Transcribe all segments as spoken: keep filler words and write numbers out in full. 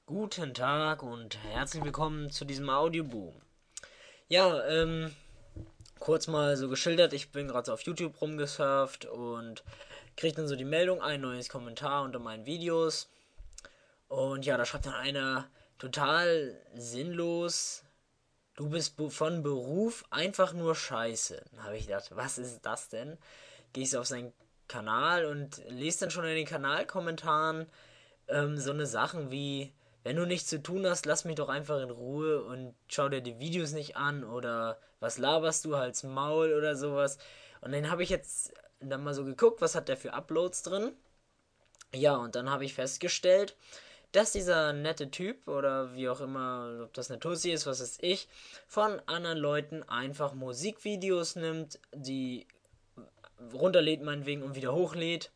Guten Tag und herzlich willkommen zu diesem Audioboom. Ja, ähm, kurz mal so geschildert, ich bin gerade so auf YouTube rumgesurft und krieg dann so die Meldung, ein neues Kommentar unter meinen Videos. Und ja, da schreibt dann einer total sinnlos, du bist von Beruf einfach nur scheiße. Da habe ich gedacht, was ist das denn? Gehe ich so auf seinen Kanal und lese dann schon in den Kanalkommentaren ähm, so eine Sachen wie, wenn du nichts zu tun hast, lass mich doch einfach in Ruhe und schau dir die Videos nicht an oder was laberst du, halt's Maul oder sowas. Und dann habe ich jetzt dann mal so geguckt, was hat der für Uploads drin. Ja, und dann habe ich festgestellt, dass dieser nette Typ oder wie auch immer, ob das eine Tussi ist, was weiß ich, von anderen Leuten einfach Musikvideos nimmt, die runterlädt meinetwegen und wieder hochlädt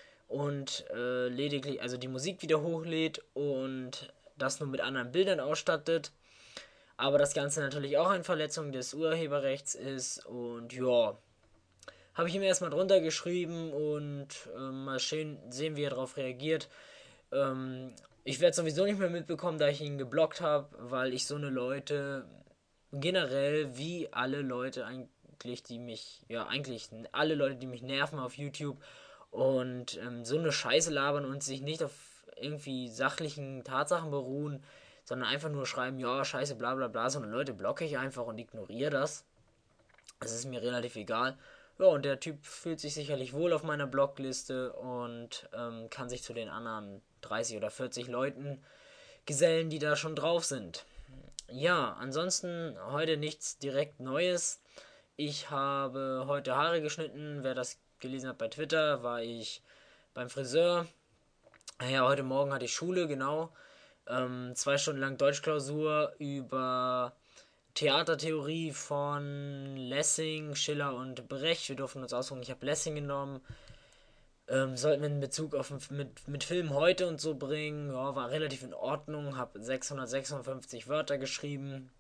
und äh, lediglich, also die Musik wieder hochlädt und das nur mit anderen Bildern ausstattet. Aber das Ganze natürlich auch eine Verletzung des Urheberrechts ist. Und ja, habe ich ihm erstmal drunter geschrieben und äh, mal schön sehen, wie er darauf reagiert. Ähm, ich werde sowieso nicht mehr mitbekommen, da ich ihn geblockt habe, weil ich so eine Leute generell wie alle Leute eigentlich, die mich, ja eigentlich alle Leute, die mich nerven auf YouTube und ähm, so eine Scheiße labern und sich nicht auf irgendwie sachlichen Tatsachen beruhen, sondern einfach nur schreiben, ja, scheiße, bla bla bla, sondern Leute blocke ich einfach und ignoriere das. Es ist mir relativ egal. Ja, und der Typ fühlt sich sicherlich wohl auf meiner Blockliste und ähm, kann sich zu den anderen dreißig oder vierzig Leuten gesellen, die da schon drauf sind. Ja, ansonsten heute nichts direkt Neues. Ich habe heute Haare geschnitten. Wer das gelesen hat bei Twitter, war ich beim Friseur. Ja, heute Morgen hatte ich Schule, genau. Ähm, zwei Stunden lang Deutschklausur über Theatertheorie von Lessing, Schiller und Brecht. Wir durften uns aussuchen, ich habe Lessing genommen. Ähm, sollten wir in Bezug auf mit, mit Film heute und so bringen. Ja, war relativ in Ordnung. Habe sechshundertsechsundfünfzig Wörter geschrieben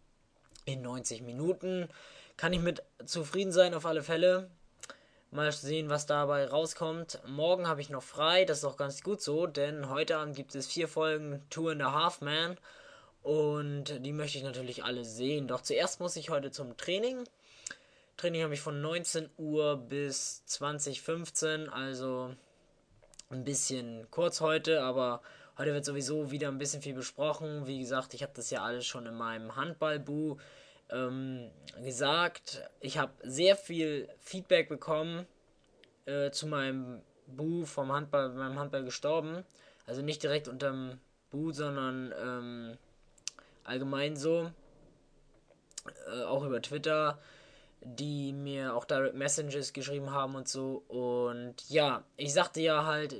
in neunzig Minuten. Kann ich mit zufrieden sein auf alle Fälle. Mal sehen, was dabei rauskommt. Morgen habe ich noch frei, das ist auch ganz gut so, denn heute Abend gibt es vier Folgen Two and a Half Man und die möchte ich natürlich alle sehen. Doch zuerst muss ich heute zum Training. Training habe ich von neunzehn Uhr bis zwanzig Uhr fünfzehn, also ein bisschen kurz heute, aber heute wird sowieso wieder ein bisschen viel besprochen. Wie gesagt, ich habe das ja alles schon in meinem Handballbu ähm, gesagt. Ich habe sehr viel Feedback bekommen äh, zu meinem Bu vom Handball, meinem Handball gestorben. Also nicht direkt unterm Bu, sondern ähm, allgemein so. Äh, auch über Twitter, die mir auch Direct Messages geschrieben haben und so. Und ja, ich sagte ja halt,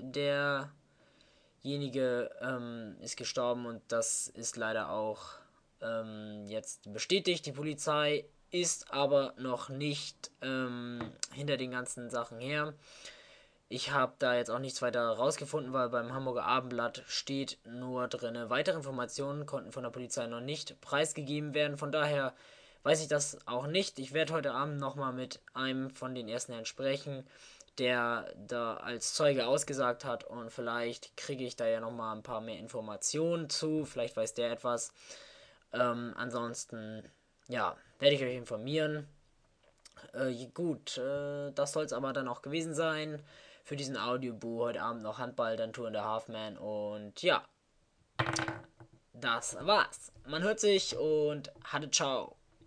derjenige ähm, ist gestorben und das ist leider auch ähm, jetzt bestätigt. Die Polizei ist aber noch nicht ähm, hinter den ganzen Sachen her. Ich habe da jetzt auch nichts weiter rausgefunden, weil beim Hamburger Abendblatt steht nur drin, weitere Informationen konnten von der Polizei noch nicht preisgegeben werden. Von daher weiß ich das auch nicht. Ich werde heute Abend nochmal mit einem von den ersten Herren sprechen, der da als Zeuge ausgesagt hat und vielleicht kriege ich da ja nochmal ein paar mehr Informationen zu. Vielleicht weiß der etwas. Ähm, ansonsten, ja, werde ich euch informieren. Äh, gut, äh, das soll es aber dann auch gewesen sein für diesen Audioboo. Heute Abend noch Handball, dann Tour in der Halfman und ja, das war's. Man hört sich und hatte ciao.